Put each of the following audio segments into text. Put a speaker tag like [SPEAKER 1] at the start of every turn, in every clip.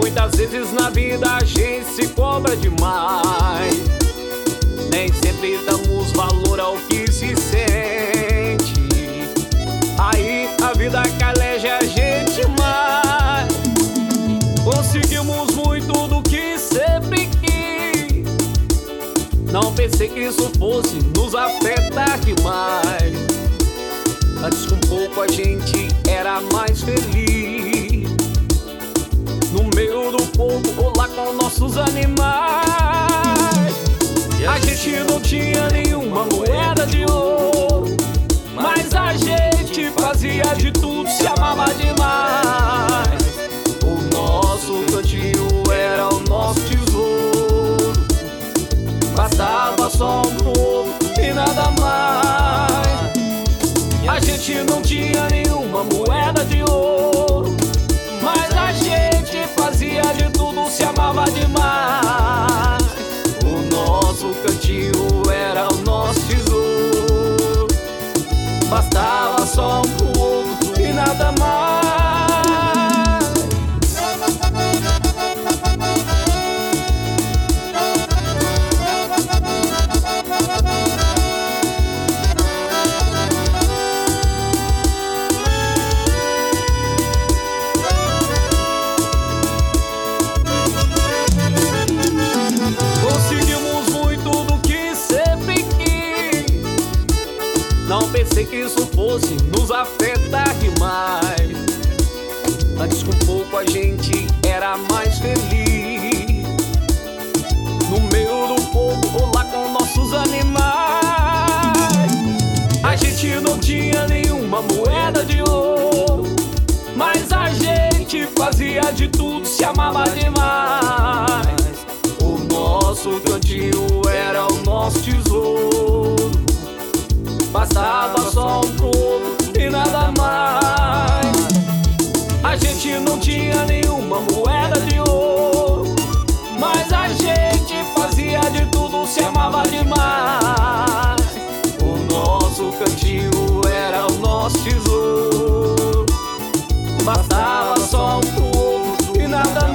[SPEAKER 1] Muitas vezes na vida a gente se cobra demais, nem sempre damos valor ao que se sente. Aí a vida caleja a gente mais. Conseguimos muito do que sempre quis. Não pensei que isso fosse nos afetar demais. Antes com pouco a gente era mais feliz, no meio do povo ou lá com nossos animais. A gente não tinha nenhuma moeda de ouro, mas a gente fazia de tudo, se amava demais. O nosso cantinho era o nosso tesouro, bastava só um pouco e nada mais. A gente não tinha nenhuma moeda de ouro, mas a gente fazia de tudo, se amava demais. O nosso cantinho era o nosso tesouro, bastava só um pouco e nada mais. Não pensei que isso fosse nos afetar demais. Antes com pouco a gente era mais feliz, no meio do povo ou lá com nossos animais. A gente não tinha nenhuma moeda de ouro, mas a gente fazia de tudo, se amava demais. O nosso cantinho era o nosso tesouro, bastava só um pouco e nada mais. A gente não tinha nenhuma moeda de ouro, mas a gente fazia de tudo, se amava demais. O nosso cantinho era o nosso tesouro, bastava só um pouco e nada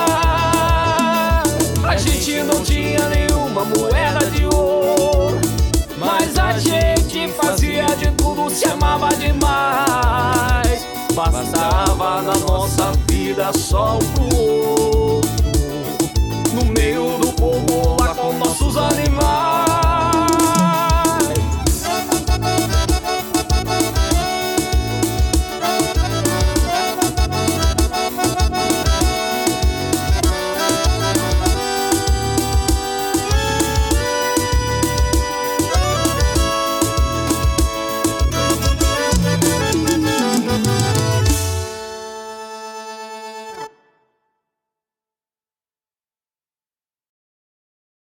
[SPEAKER 1] mais. A gente não tinha nenhuma moeda de ouro, mas a gente fazia de tudo, se amava demais. Bastava na nossa vida só um pouco, no meio do povo